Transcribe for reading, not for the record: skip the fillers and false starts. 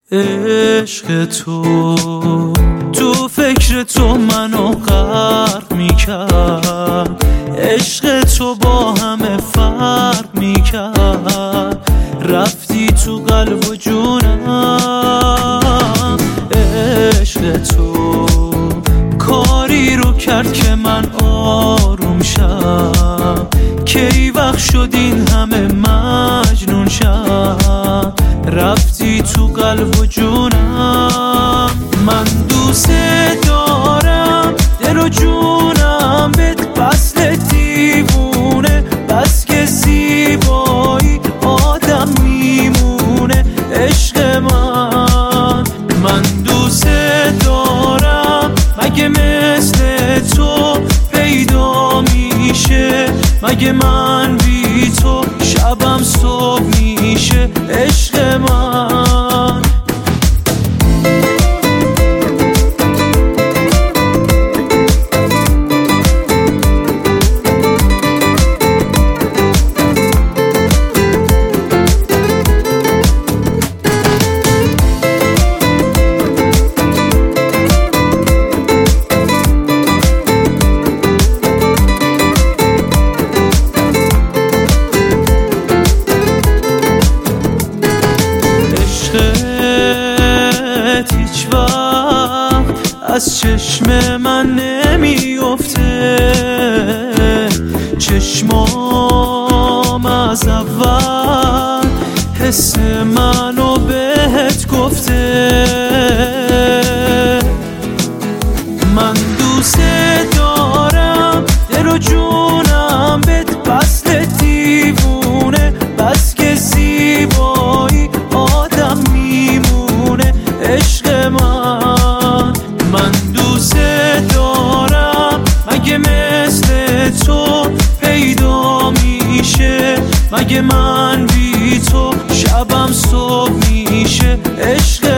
عشق تو فکر تو منو غرق میکرد، عشق تو با همه فرق میکرد، رفتی تو قلب و جونم. عشق تو کاری رو کرد که من آروم شم، کی وقت شد این همه مجنون شم، رفتی تو قلب و جونم. من دوست دارم دل و جونم بهت وصل دیوونه، بس که زیبایی آدم میمونه. عشق من دوست دارم، مگه مثل تو پیدا میشه؟ مگه من بی تو شبم صبح میشه؟ عشق من هیچ وقت از چشم من نمیفته، چشمام از اول حس منو بهت گفته. من دوست دارم دل و جونم بهت وصل دیوونه، بس که زیبایی آدم میمونه. عشق من دوست دارم، مگه مثل تو پیدا میشه؟ مگه من بی تو شبم صبح میشه؟ عشق